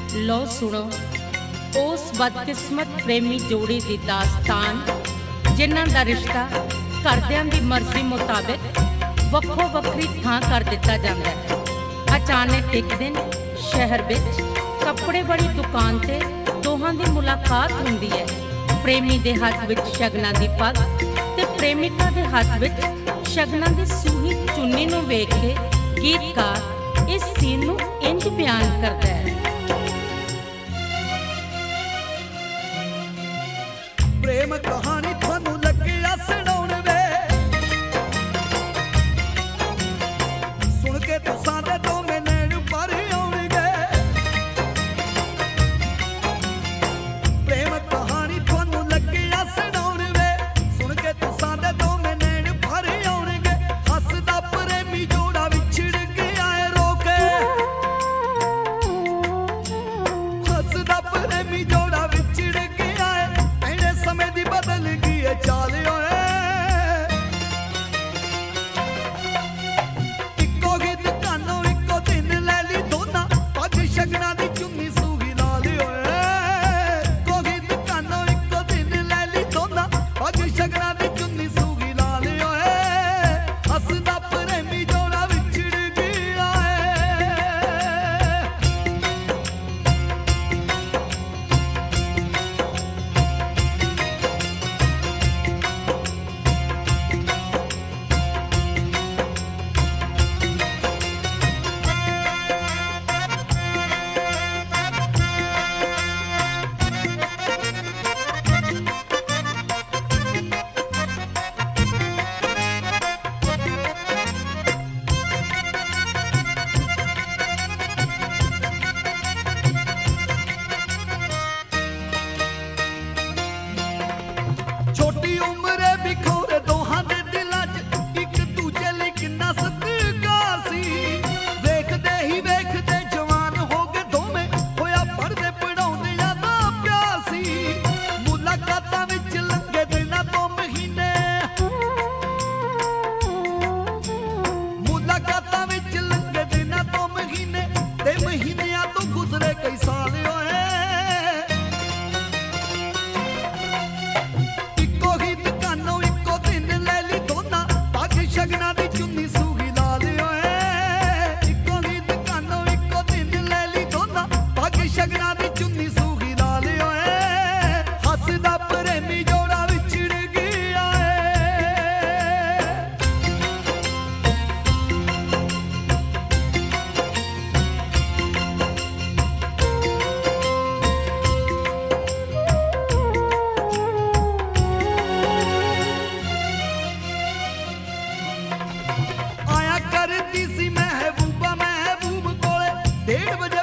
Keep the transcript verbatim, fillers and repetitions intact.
ਲਓ ਸੁਣੋ ਉਸ ਬਦਕਿਸਮਤ ਪ੍ਰੇਮੀ ਜੋੜੀ ਦੀ ਦਾਸਤਾਨ ਜਿਨ੍ਹਾਂ ਦਾ ਰਿਸ਼ਤਾ ਘਰਦਿਆਂ ਦੀ ਮਰਜ਼ੀ ਮੁਤਾਬਿਕ ਵੱਖੋ ਵੱਖਰੀ ਥਾਂ ਕਰ ਦਿੱਤਾ ਜਾਂਦਾ ਹੈ। ਅਚਾਨਕ ਇੱਕ ਦਿਨ ਸ਼ਹਿਰ ਵਿੱਚ ਕੱਪੜੇ ਵਾਲੀ ਦੁਕਾਨ ਤੇ ਦੋਹਾਂ ਦੀ ਮੁਲਾਕਾਤ ਹੁੰਦੀ ਹੈ। ਪ੍ਰੇਮੀ ਦੇ ਹੱਥ ਵਿੱਚ ਸ਼ਗਨਾਂ ਦੀ ਪੱਗ ਤੇ ਪ੍ਰੇਮਿਕਾ ਦੇ ਹੱਥ ਵਿੱਚ ਸ਼ਗਨਾਂ ਦੀ ਸੂਹੀ ਚੁੰਨੀ ਨੂੰ ਵੇਖ ਕੇ ਗੀਤਕਾਰ ਇਸ ਸੀਨ ਨੂੰ ਇੰਜ ਬਿਆਨ ਕਰਦਾ ਹੈ। प्रेम कहानी थानू लगिया सुनाउण वे सुन के तुसां दे दोवें नैण भर आउणगे। प्रेम कहानी थानू लगिया सुनाउण वे सुन के तुसां दे दोवें नैण भर आउणगे। हसदा प्रेमी जोड़ा विछड़ गया है रोके हसदा प्रेमी जोड़ा विछड़ गया है समय दी बदल गई है चाल ओए। इको गीत कानो इको दिन ले ली दोना पग शगना दी चुन्नी सूही लाल ओए। इको गीत कानो इको दिन ले ली दोना पग शगना दी चुन्नी सूही लाल ओए। हसदा प्रेमी जोड़ा विछड़ गया है। छोटी उम्रे बिखोरे दोहां दे दिलां च इक दूजे लई किन्ना सत्कार सी। वेखदे ही वेखदे जवान हो गए दोवें होया पढ़दे पढ़ाउंदियां दा प्यार सी। मुलाकातां विच लंघे दिनां दो महीने मुलाकातां विच लंघे दिनां दो महीने ते महीनियां तो गुजरे कई साल होए। शगना दी चुन्नी सूही लाल ओए। इको गीत कानो इको दिन ले ली दोना पग शगना दी चुन्नी सूही लाल ओए। हसदा प्रेमी जोड़ा विछड़ गया है। आया करती सी महबूबा महबूब कोले डेढ़ बजे